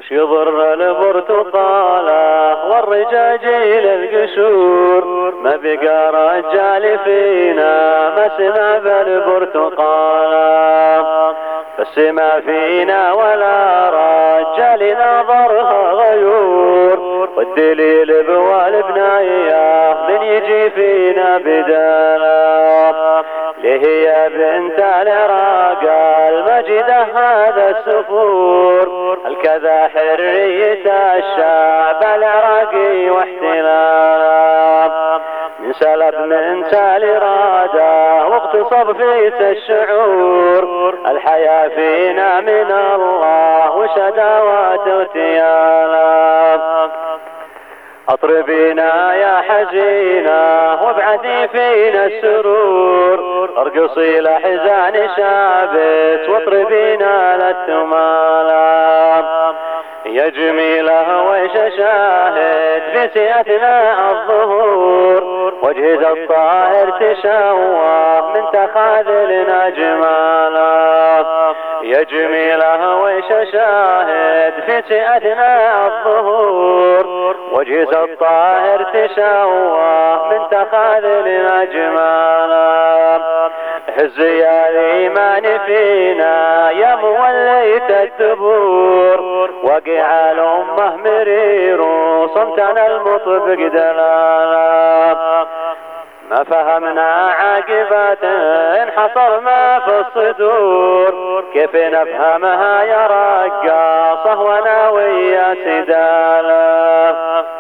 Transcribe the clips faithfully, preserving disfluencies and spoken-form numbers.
وش يضر البرتقالة والرجاجيل القشور، ما بقى رجال فينا ما سمع بالبرتقالة، بس ما فينا ولا رجال نظرها غيور، والدليل بوال بنايه من يجي فينا بداله، ليه يا بنت العراق المجده هذا السفور، الكذا حرية الشعب العراقي واحتلاله، من سلب من تالي راده واغتصب فيس الشعور، الحياة فينا من الله وشداوات اغتياله، اطربينا يا حزينة وابعثي فينا السرور، ارقصي لحزان شابت واطربينا للثمالة، يا جميلة ويش شاهد في سيئتنا الظهور، وجهز الطاهر تشوه من تخاذلنا جمالا، يا جميلة ويش شاهد في سيئتنا الظهور، وجهز الطاهر تشوه من تخاذلنا جمالا، هز يا الإيمان فينا يا موليت الدبور، وقع الأمة مرير صمتنا المطبق دلالا، ما فهمنا عاقبته انحصر ما في الصدور، كيف نفهمها يا رقاصة وانا ويا سدالا،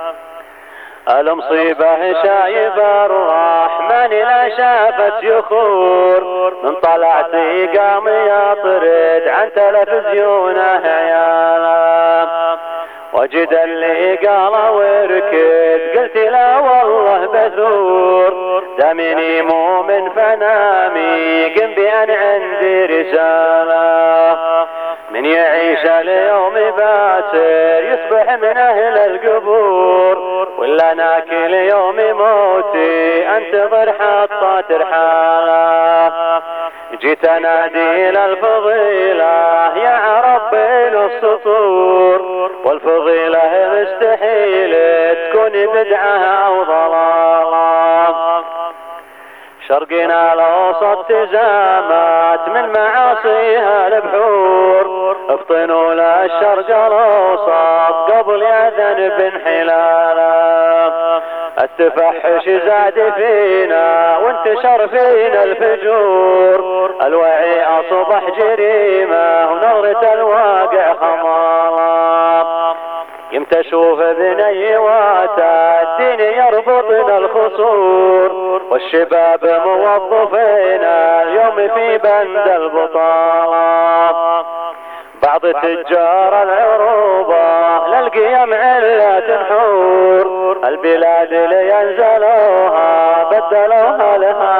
المصيبة شايب الرحمن لا شافت يخور، من طلعتي قام يطرد عن تلفزيونه عياله، وجد اللي قال واركد قلت لا والله بثور، دمني مؤمن فنامي قم بأن عندي رسالة، من يعيش اليوم باسر يصبح من أهل القبور، ولا ناكل يوم موتي انتظر حتى ترحاله، جيت انادي للفضيلة يا عرب بين السطور، والفضيلة مستحيل تكون بدعة او ضلالة، شرقنا الأوسط تزامت من معاصيها البحور، افطنوا للشرق الأوسط قبل يأذن بانحلاله، التفحش زاد فينا وانتشر فينا الفجور، الوعي أصبح جريمة ونظرة الواقع خمالة، يمت اشوف بنيوات الدين يربطنا الخصور، والشباب موظفين اليوم في بند البطالة، بعض تجار العروبة للقيم علة حور، البلاد اللي ينزلوها بدلوها لها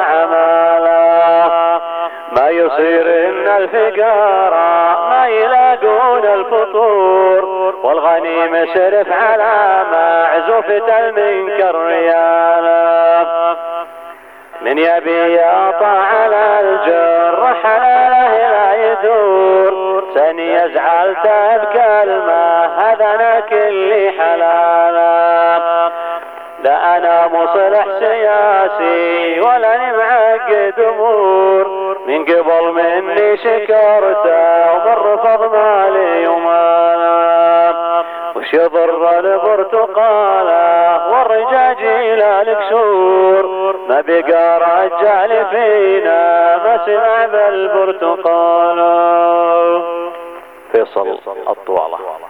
عمالة، ما يصير ان الفقراء ما يلاقون الفطور، والغني مشرف على معزوفة المنكر رياله، من يبي يطع على الجر حلاله لا يدور، سن يزعل تبكى الماء هذا ناكل حلاله، لا انا مصلح سياسي ولا معقد امور، من قبل مني شكرته ومن رفض مالي يماله، وش يضر البرتقاله والرجاجيل القشور، ما بقى رجال فينا ما سمع بالبرتقاله. فيصل الطوالة.